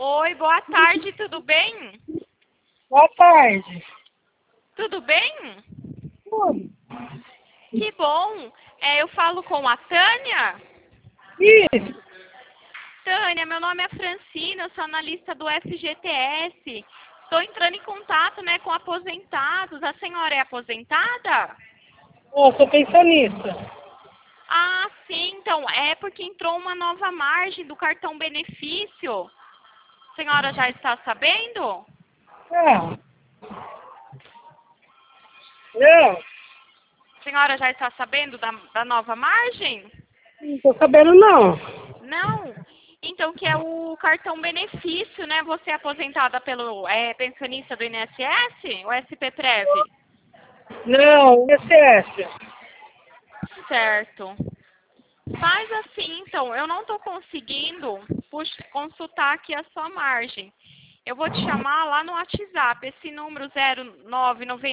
Oi, boa tarde, tudo bem? Boa tarde. Tudo bem? Tudo. Que bom. Eu falo com a Tânia. Isso. Tânia, meu nome é Francina, eu sou analista do FGTS. Estou entrando em contato, com aposentados. A senhora é aposentada? Eu sou pensionista. Ah, sim, então, é porque entrou uma nova margem do cartão benefício. A senhora já está sabendo? Não. Não. A senhora já está sabendo da nova margem? Não tô sabendo, não. Não? Então, que é o cartão benefício, né? Você é aposentada pelo pensionista do INSS, o SP-Prev? Não, INSS. Certo. Faz assim, então, eu não estou conseguindo consultar aqui a sua margem. Eu vou te chamar lá no WhatsApp, esse número 0990